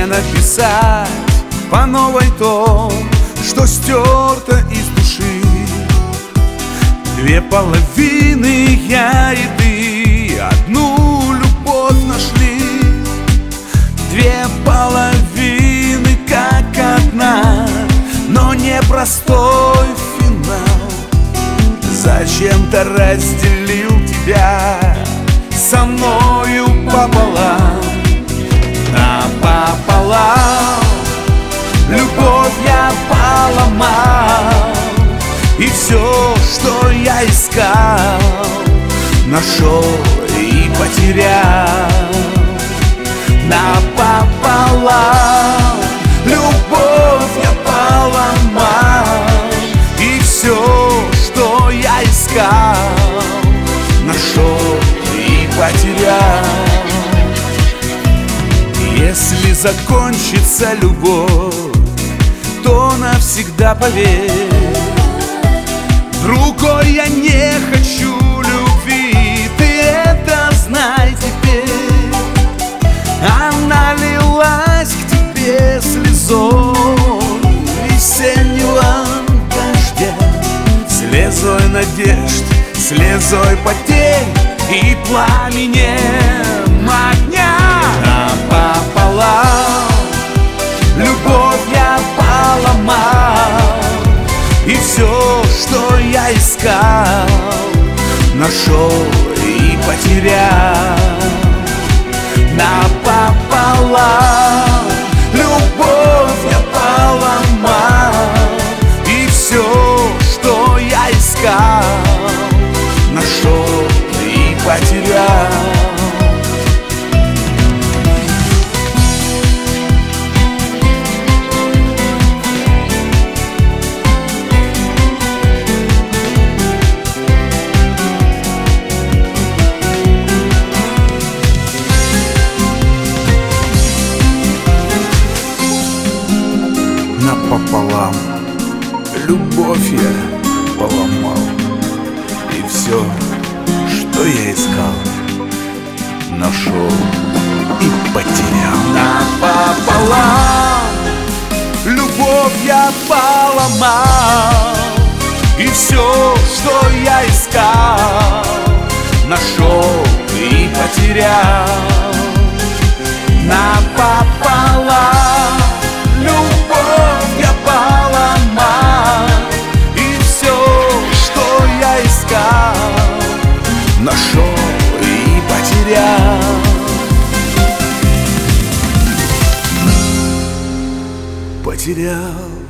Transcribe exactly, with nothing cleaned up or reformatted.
мне написать по новой то, что стерто из души. Две половины, я и ты, одну любовь нашли. Две половины, как одна, но непростой финал. Зачем-то разделил тебя со мною пополам. Напополам любовь я поломал, и все, что я искал, нашел и потерял. Напополам любовь я поломал, и все, что я искал, нашел и потерял. Если закончится любовь, то навсегда поверь, другой я не хочу любви, ты это знай теперь. Она лилась к тебе слезой весеннего дождя, слезой надежд, слезой потерь и пламенем огня. Напополам любовь я поломал, и все, что я искал, нашел и потерял. Напополам любовь я поломал, и все, что я искал, нашел и потерял. Напополам любовь я поломал, и все, что я искал, нашел и потерял. Напополам любовь я поломал, и все, что я искал, нашел и потерял. Напополам любовь я поломал, и все, что я искал, нашел и потерял. Потерял.